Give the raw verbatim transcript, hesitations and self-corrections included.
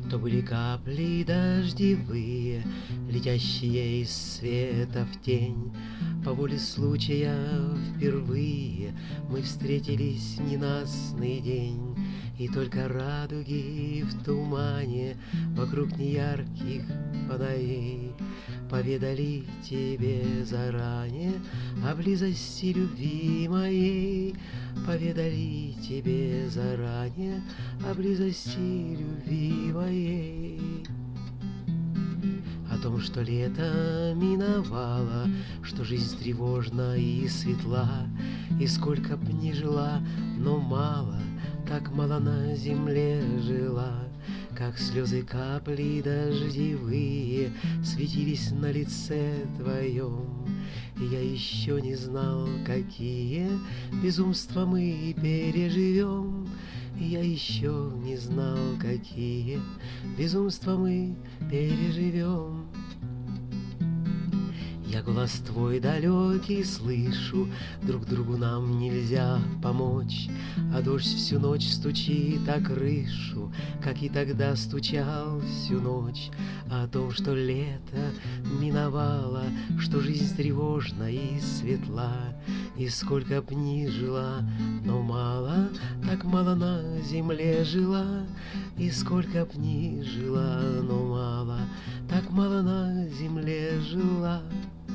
То были капли дождевые, летящие из света в тень. По воле случая впервые мы встретились в ненастный день. И только радуги в тумане вокруг неярких фонарей поведали тебе заранее о близости любви моей. Поведали тебе заранее о близости любви моей. О том, что лето миновало, что жизнь тревожна и светла, и сколько б ни жила, но мало, так мало на земле жила. Как слезы капли дождевые светились на лице твоем, и я еще не знал, какие безумства мы переживем. И я еще не знал, какие безумства мы переживем. Я голос твой далекий слышу, друг другу нам нельзя помочь, а дождь всю ночь стучит о крышу, как и тогда стучал всю ночь. О том, что лето миновало, что жизнь тревожна и светла, и сколько б ни жила, но мало, так мало на земле жила. И сколько б ни жила, но мало, так мало на земле жила.